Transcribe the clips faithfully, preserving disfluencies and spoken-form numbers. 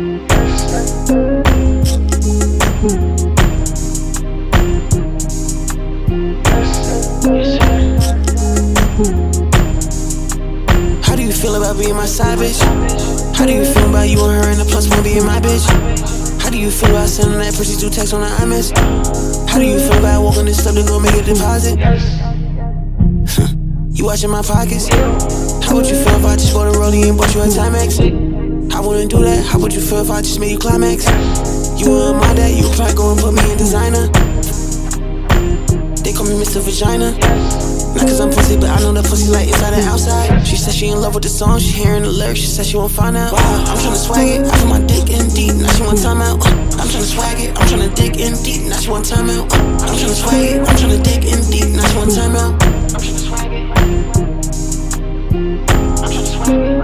How do you feel about being my side bitch? How do you feel about you and her and the plus one being my bitch? How do you feel about sending that pussy through text on the iMessage? How do you feel about walking this stuff to go make a deposit? You watching my pockets? How would you feel if I just bought a rollie and bought you a Timex? I wouldn't do that. How would you feel if I just made you climax? You weren't my dad, you probably go and put me in designer. They call me Mister Vagina. Not cause I'm pussy, but I know the pussy like inside and outside. She said she in love with the song, she hearing the lyrics. She said she won't find out. Wow, I'm tryna swag it, I put my dick in deep. Now she want time out. I'm tryna swag it, I'm tryna dig in deep. Now she want time out. I'm tryna swag it, I'm tryna dig in deep. Now she want time out. I'm tryna swag it. I'm tryna swag it.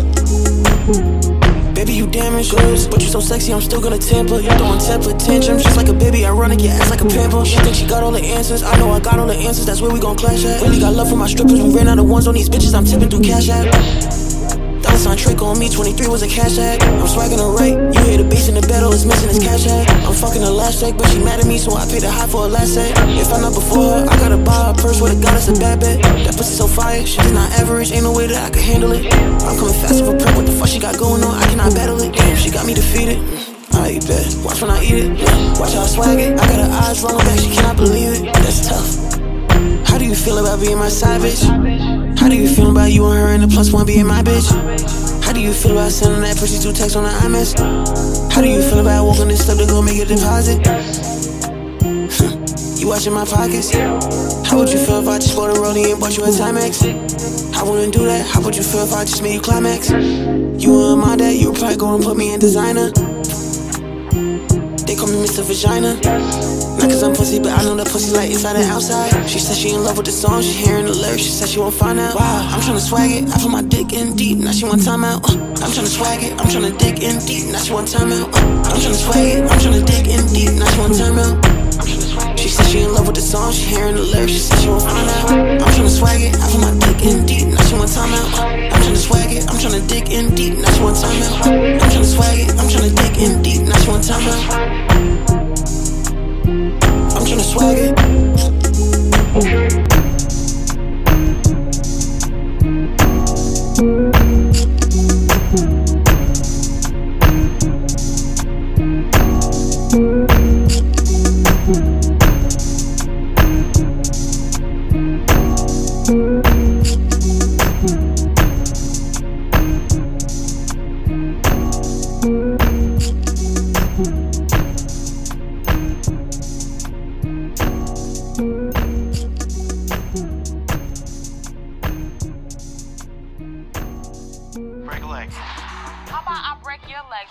Baby, you damaged goods, but you so sexy, I'm still gonna temper. You throwing temper tantrums just like a baby, ironic, your ass like a pamper. She think she got all the answers, I know I got all the answers. That's where we gon' clash at. Really got love for my strippers, we ran out of ones on these bitches. I'm tipping through cash app. Dollar sign trick on me, twenty-three was a cash app. I'm swagging her right, you hear the bass in the battle, it's missing his cash app. I'm fucking her last check, but she mad at me, so I paid her high for a last set. If I'm not before her, I gotta buy her purse with a goddess, a bad bet. That pussy so fire, shit is not average, ain't no way that I can handle it. I'm coming fast with a prick, what the fuck she got going on, I cannot battle it. Damn, she got me defeated. I eat bet, watch when I eat it. Watch how I swag it, I got her eyes rolling back, she cannot believe it. That's tough. How do you feel about being my side bitch? How do you feel about you and her and the plus one being my bitch? How do you feel about sending that pussy through text on the iMessage? How do you feel about walking this stuff to go make a deposit? You watching my pockets? How would you feel if I just bought a rollie and bought you a Timex? I wouldn't do that. How would you feel if I just made you climax? You weren't my dad, you probably go and put me in designer. They call me Mister Vagina. Not cause I'm pussy, but I know the pussy like inside and outside. She said she in love with the song, she hearing the lyrics. She said she won't find out. Wow, I'm tryna swag it, I put my dick in deep. Now she want time out. I'm tryna swag it, I'm tryna dig in deep. Now she want time out. I'm tryna swag it, I'm tryna dig in deep. Now she want time out. She said she in love with the song, she hearing the lyrics. She said she won't find out. I'm tryna swag it, I put my dick in deep. Now she want time out. I'm tryna swag it, I'm tryna dig in deep. Now she want time out. I'm tryna swag it, I'm tryna dig in deep. Now she want time out. I'm tryna swag it. Break a leg. How about I break your leg?